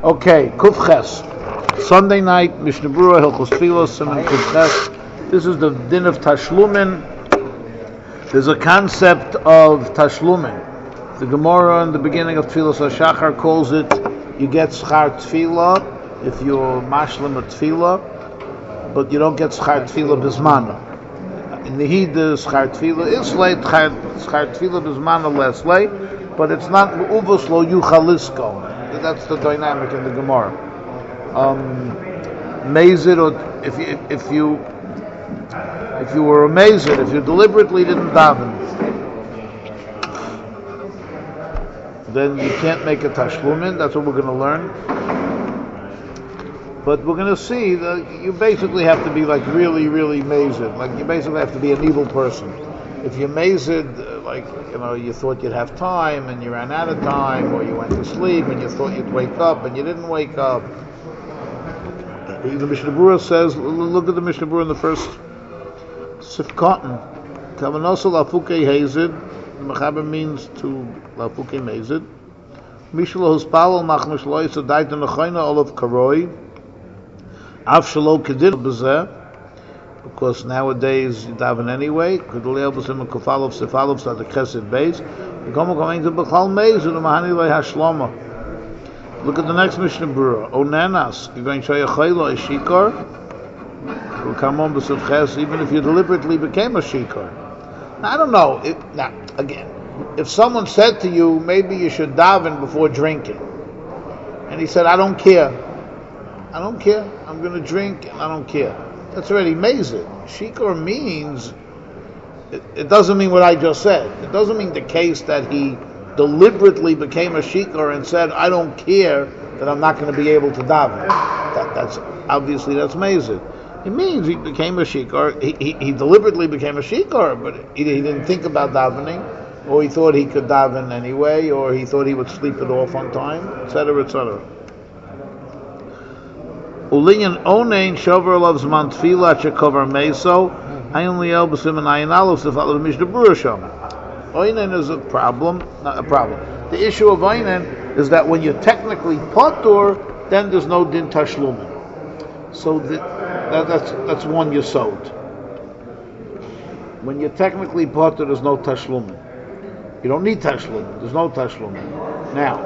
Okay, Kufches. Sunday night, Mishnah Berurah, Hilchos Tfilos, and Kufches. This is the din of Tashlumin. There's a concept of Tashlumin. The Gemara in the beginning of Tfilos HaShachar calls it, you get Schar Tfilah if you're Mashlim a Tfilah, but you don't get Schar Tfilah Bizmana. In the Hida, Schar Tfilah is late, Schar Tfilah Bizmana less late, but it's not Uvos Lo Yuchalisko. That's the dynamic in the Gemara. Mazid, or if you were a mazid, if you deliberately didn't daven, then you can't make a tashlumin. That's what we're going to learn. But we're going to see that you basically have to be like really, really mazid. Like you basically have to be an evil person. If you're mazid, like, you thought you'd have time and you ran out of time, or you went to sleep and you thought you'd wake up and you didn't wake up. The Mishnah Berurah says, look at the Mishnah Berurah in the first Sifkotten. Kavanosa lafukei hazid. Mechaber means to lafukei mazid. Mishlo huspalol machmish lo yisadait nechayna olav karoi. Av shalo kedin b'zeh. Because nowadays you daven anyway. Kedulei b'sim kufalov sefalov sa the chesed beis. You come going to b'chal meiz and mahani lo hashlama. Look at the next Mishnah Berurah. Onenas, you're going to show you chayla a shikar. Will come on b'sivches even if you deliberately became a shikar. Now I don't know. If someone said to you, maybe you should daven before drinking, and he said, I don't care. I'm going to drink and I don't care. That's already mazid. Shikar means, it doesn't mean what I just said. It doesn't mean the case that he deliberately became a shikar and said, I don't care that I'm not going to be able to daven. That's obviously that's mazid. It means he became a shikar. He deliberately became a shikar, but he didn't think about davening, or he thought he could daven anyway, or he thought he would sleep it off on time, etc., etc. Ulinyan onein shover loves man tefillah shekover meso. Ayin liel b'sim and ayin aleph to follow the Mishnah Berurah shom. Oinen is a problem. Not a problem. The issue of oinen is that when you're technically patur, then there's no din tashlumin. So that's one yesod. When you're technically patur, there's no tashlumin. You don't need tashlumin. There's no tashlumin. Now,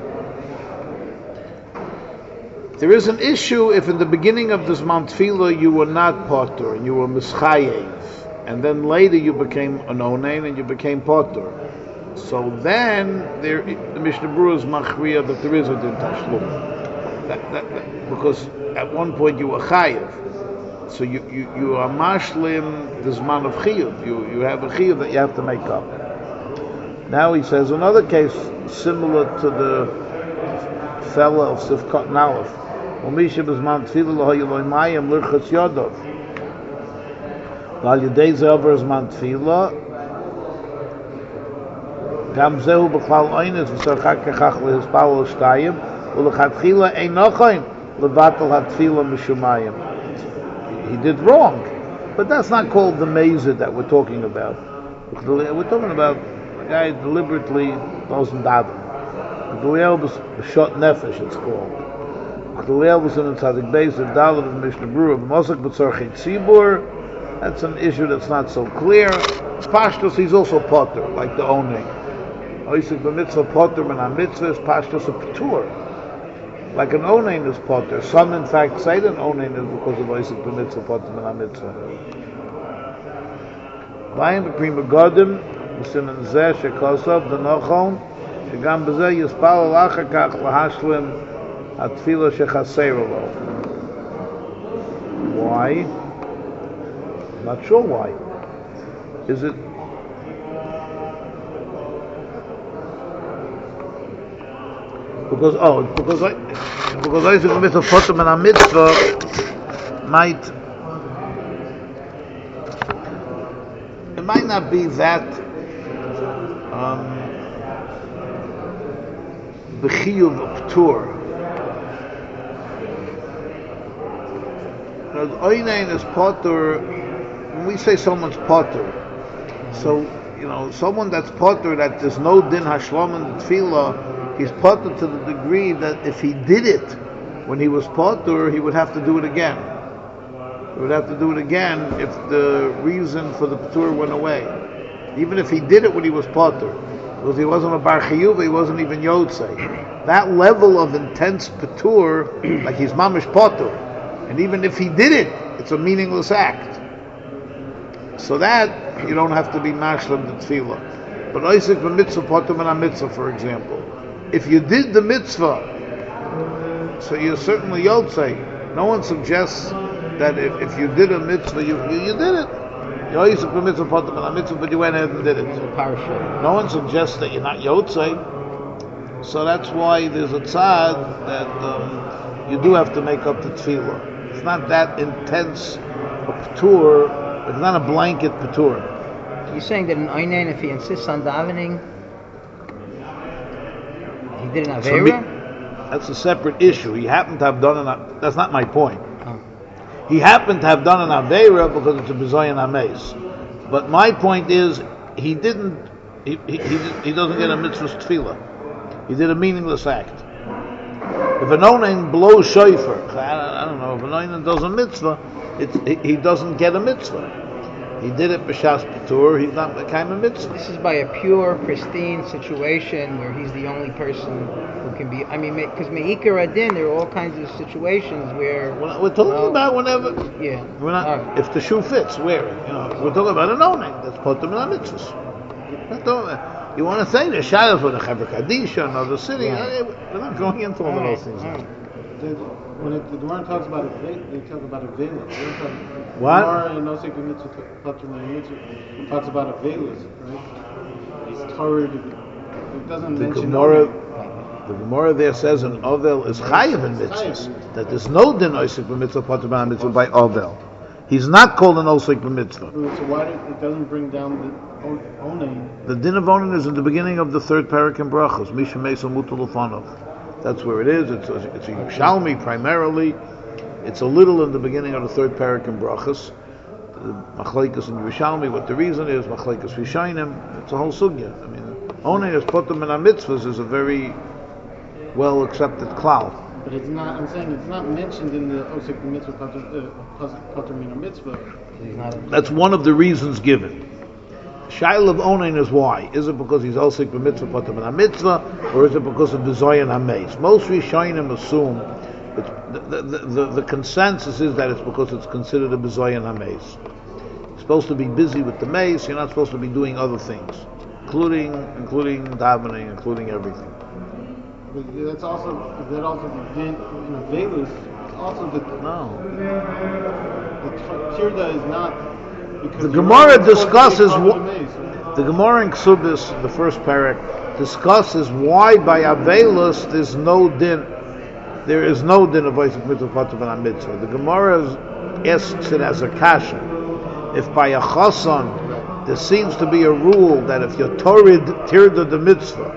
there is an issue if in the beginning of this Zman Tefillah you were not Potter and you were Mischayev, and then later you became an Onein and you became Potter. So then the Mishnah Berurah is Machriya that there is a Din Tashlum. Because at one point you were Chayev. So you are Mashlim the Zman of Chiyuv. You have a Chiyuv that you have to make up. Now he says another case similar to the fellow of Sifkat Nalef. Umisha b'zman tefillah lo hayu mayim lirchas yodov. Val yedei ze'over zman tefillah. Gam zehu b'chlal oynes v'sarchak kechach lehispal l'shtayim u'lechatchila ein nochain levatel hatefillah mishumayim. He did wrong, but that's not called the mazid that we're talking about. We're talking about a guy deliberately doesn't daven. Kedulei b'shot nefesh it's called. Kedulei b'sim tzadik beis the dalad of Mishnah Berurah b'mosak b'tzorchei tzibur. That's an issue that's not so clear. Pashtus he's also potter like the onein. Oisik b'mitzvah potter min ha-mitzvah is pashtus a patur. Like an onein is potter. Some in fact say that an onein is because of oisik b'mitzvah potter min ha-mitzvah. Vayim b'prim b'godim b'sim zeh shekosov d'nochon. שגם בזה יספל אחר כך להשלים התפילה שחסר לו. Why? I'm not sure why. Is it because I think with a potem and a mitzvah might not be that b'chiyuv p'tur. Oinen is potter. When we say someone's potter, so someone that's potter that there's no din hashlam in the tefillah, he's potter to the degree that if he did it when he was potter, he would have to do it again. He would have to do it again if the reason for the patur went away. Even if he did it when he was potter, because he wasn't a bar chiyuva, he wasn't even yotzei. That level of intense patur, like he's mamish potter, and even if he did it, it's a meaningless act. So that you don't have to be mashlam the tefillah. But Isaac b'mitzvah potter min mitzvah, for example, if you did the mitzvah, so you're certainly yotzei. No one suggests that if you did a mitzvah, you did it. Isaac b'mitzvah potter min mitzvah, but you went ahead and did it. No one suggests that you're not yotzei. So that's why there's a tzad that you do have to make up the tefillah. It's not that intense a patur. It's not a blanket patur. You're saying that an Einain, if he insists on davening, he did an Aveira? That's a separate issue. He happened to have done an... That's not my point. Oh. He happened to have done an Aveira because it's a Bezoyan Ames. But my point is, he didn't... He doesn't get a mitzvah's tefillah. He did a meaningless act. If an Onain blows shofar, I don't know, if an Onain does a mitzvah, he doesn't get a mitzvah. He did it b'shas patur, he's not the kind of mitzvah. This is by a pure, pristine situation where he's the only person who can be, because me'ikar adin, there are all kinds of situations where... We're talking about whenever... Yeah. We're not, right. If the shoe fits, wear it. We're talking about an Onain, that's potter min mitzvahs. You want to say the shadows for the Chevra Kadisha, another city. Yeah. We're not going into all of those things. Right. When the Gemara talks about it, they talk about a veil. What? The Gemara in Osek Mitzvah talks about a veil, right? He's torrid. It doesn't mention the Gemara there says an Ovel is chayiv in mitzvahs. That there's no din Osek b'mitzvah potter min mitzvah by Ovel. He's not called an Osek b'mitzvah. So why it doesn't bring down the Onain? The din of Onain is in the beginning of the third parak in Brachos. Misha Meisel Mutal Ufanov. That's where it is. It's a Yerushalmi primarily. It's a little in the beginning of the third parak in Brachos. Machlekes in Yerushalmi. What the reason is, Machlekes Rishayim. It's a whole sugya. Onain as potter min mitzvahs is a very well accepted klal. But it's not. I'm saying it's not mentioned in the Osek Mitzvah potter min mitzvah. That's one of the reasons given. Shail of Onain is why? Is it because he's Osek b'mitzvah potter min mitzvah, or is it because of Bezoyan Hameis? Most Rishonim assume the consensus is that it's because it's considered a Bezoyan Hameis. You're supposed to be busy with the mace. You're not supposed to be doing other things, including davening, including everything. But that's also the din in a veilus. Also the tirda is not. The Gemara discusses the Gemara in Ksubis, the first parak, discusses why by Avelus there is no din of Isaac mitzvah potter min mitzvah. The Gemara asks it as a kasha. If by a chasan there seems to be a rule that if you're tirda the mitzvah,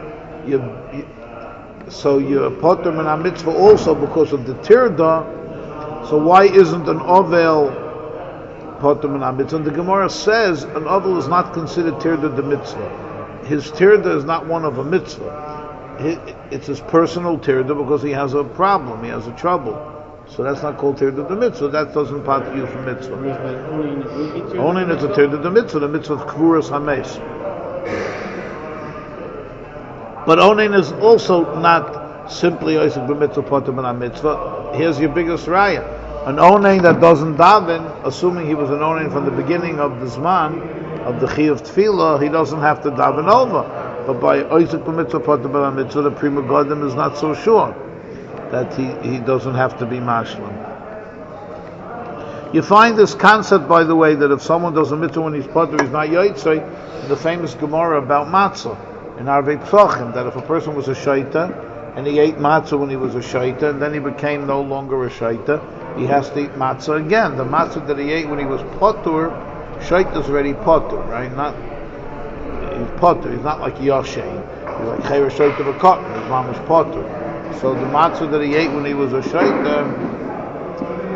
so you're potter min mitzvah also because of the tirda. So why isn't an ovel potter min mitzvah? And the Gemara says an ovel is not considered tirda the mitzvah. His tirda is not one of a mitzvah. It's his personal tirda because he has a problem, he has a trouble. So that's not called tirda the mitzvah. That doesn't part you from mitzvah. Only it's a tirda the mitzvah. The mitzvah of kvuras hames. But Onain is also not simply Isaac b'mitzvah potter min mitzvah. Here's your biggest raya. An Onain that doesn't daven, assuming he was an Onain from the beginning of the Zman, of the Chi of Tefillah, he doesn't have to daven over. But by Isaac b'mitzvah potter min mitzvah, the Prima Godim is not so sure that he doesn't have to be mashlim. You find this concept, by the way, that if someone does a mitzvah when he's potter, he's not yotzei, the famous Gemara about matzah in Arvei Psochim, that if a person was a shaita and he ate matzah when he was a shaita and then he became no longer a shaita, he has to eat matzah again. The matzah that he ate when he was potter, shaita is already potter, right? He's potter. He's not like Yoshein. He's like Chayra shaita v'katan. His mom was potter. So the matzah that he ate when he was a shaita,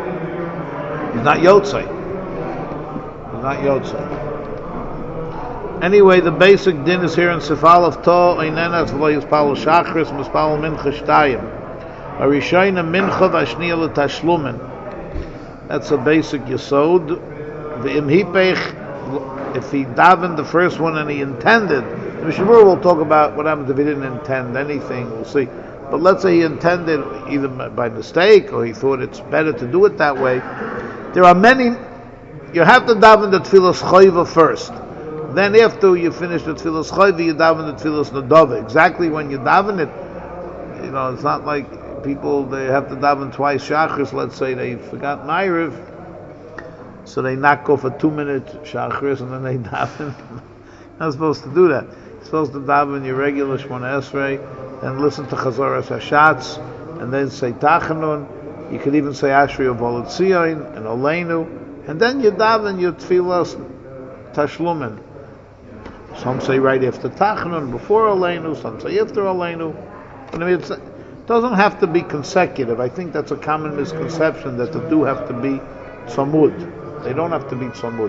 he's not yotzei. He's not yotzei. Anyway, the basic din is here in Sifal of To, Einenas v'lo yispal Shachris, mispal Mincha Shtayim. Arishayna Mincha v'ashniya l'tashlumen. That's a basic yesod. V'im hipech, if he davened the first one and he intended, the Mishnah will talk about what happens if he didn't intend anything, we'll see. But let's say he intended either by mistake or he thought it's better to do it that way. There are many, you have to daven the Tfilas Choiva first. Then after you finish the Tfilas Choiva, you daven the Tfilas Nadava. Exactly when you daven it, it's not like people, they have to daven twice Shachris. Let's say they forgot Ma'ariv, so they knock off a 2-minute Shachris and then they daven. You're not supposed to do that. You're supposed to daven your regular Shmona Esrei and listen to Chazoras Hashatz and then say Tachanun. You could even say Ashri of Volotzion and Oleinu, and then you daven your Tfilas Tashlumen. Some say right after Tachanun, before Oleinu, some say after Oleinu. But I mean, it doesn't have to be consecutive. I think that's a common misconception that they do have to be tzamud. They don't have to be tzamud.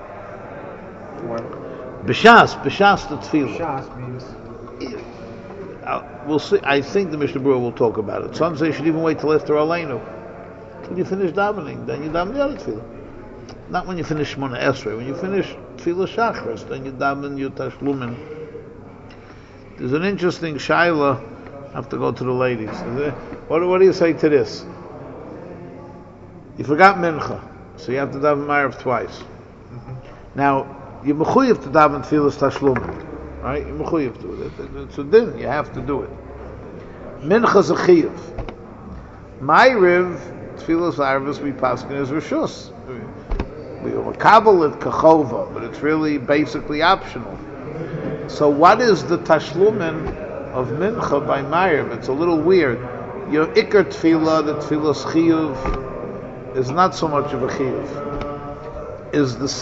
B'shas the tefillah. B'shas means. We'll see. I think the Mishnah Berurah will talk about it. Some say you should even wait till after Aleinu, till you finish davening. Then you daven the other tefillah. Not when you finish Shmona Esrei. When you finish tefillah Shachris, then you daven your tashlumin. There's an interesting shaila. I have to go to the ladies. What do you say to this? You forgot mincha, so you have to daven Ma'ariv twice. Now you're mechuyev to daven tefillas tashlumin, right? You're mechuyev to it. It's a din. You have to do it. Mincha's a chiyuv. Ma'ariv tefillas arvus we paskin is rishus. We makabel it kachova, but it's really basically optional. So what is the tashlumin of mincha by Ma'ariv? It's a little weird. Your ikar tefillah, the tefillah's chiyuv, is not so much of a chiyuv. Is the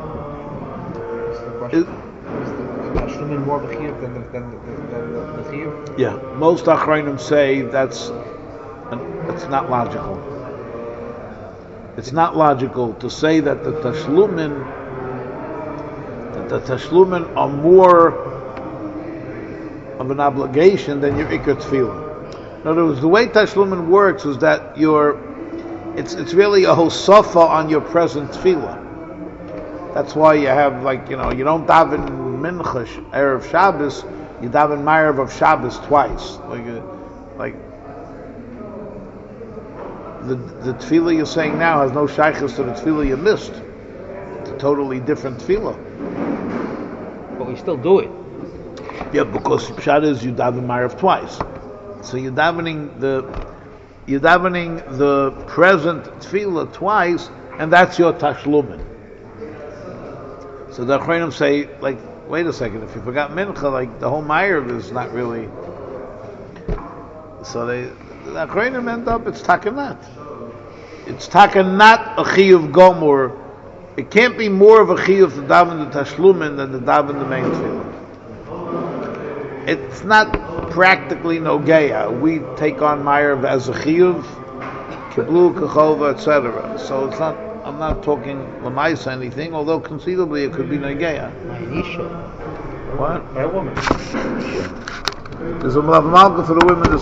tashlumin more of a chiyuv than the chiyuv? Yeah, most achrayim say it's not logical. It's not logical to say that the tashlumin are more of an obligation than your ikar tefillah. In other words, the way tashlumin works is that it's really a hosafa on your present tefillah. That's why you have you don't daven mincha erev Shabbos, you daven Ma'ariv of Shabbos twice. The tefillah you're saying now has no shaykhus to the tefillah you missed. It's a totally different tefillah. But we still do it. Yeah, because pshat is you daven Ma'ariv twice. So you're davening the present tefillah twice, and that's your tashlumin. So the Achronim say, wait a second, if you forgot mincha, the whole Ma'ariv is not really. So the Achronim end up, it's takanat. It's takanat a chiyuv gomor. It can't be more of a chiyuv to daven the tashlumin than to daven the main tefillah. It's not practically nogeya. We take on Ma'ariv as a chiyuv, kiblu, kachova, etc. So it's not. I'm not talking l'maisa anything, although conceivably it could be nogeya. Ma'anisha. What? By a woman. There's a malka for the women.